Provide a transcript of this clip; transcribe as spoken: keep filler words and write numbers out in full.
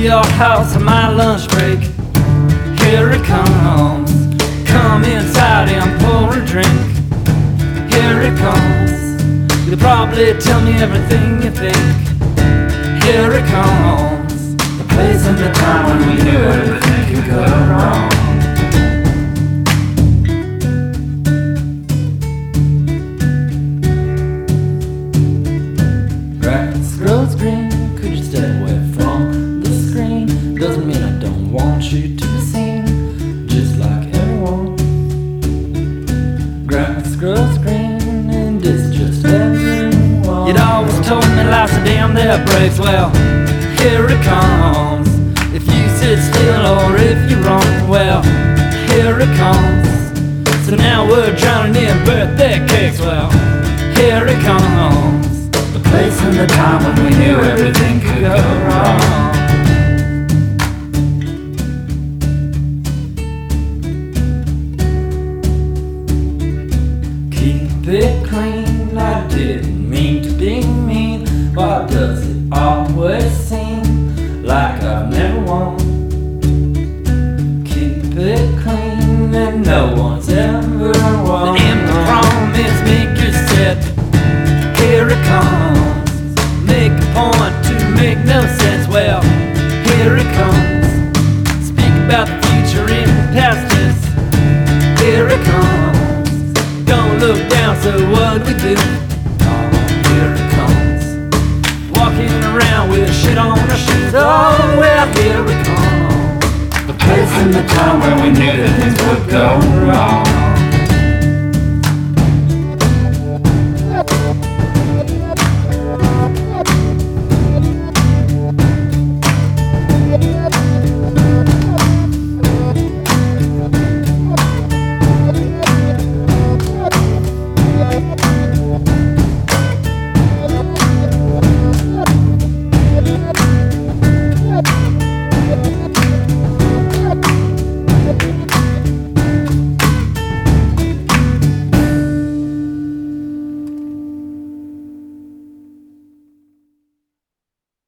your house on my lunch break. Here it comes. Come inside and pour a drink. Here it comes. You'll probably tell me everything you think. Here it comes. The place and the time when we knew everything could go wrong. Grass grows green. Could you stay away from the screen? Doesn't mean I don't want you to be seen, just like everyone. Grass grows green, and it's just everyone. You'd always told me life's a damn that breaks. Well, here it comes. If you sit still or if you run, well, here it comes. So now we're drowning in birthday cakes. Well, here it comes. The place and the time when we knew everything could go wrong. Keep it clean, I didn't mean to be mean. Why does it always seem like I've never won? Keep it clean and no one's ever won. The empty promise maker said, here it comes. Make a point to make no sense. Well, here it comes. Speak about the future in past tense. Here it comes. Don't look down, so what we do? Oh, here it comes. Walking around with shit on our shoes. Oh, well, here it comes. The place and the time when we knew that things would go wrong.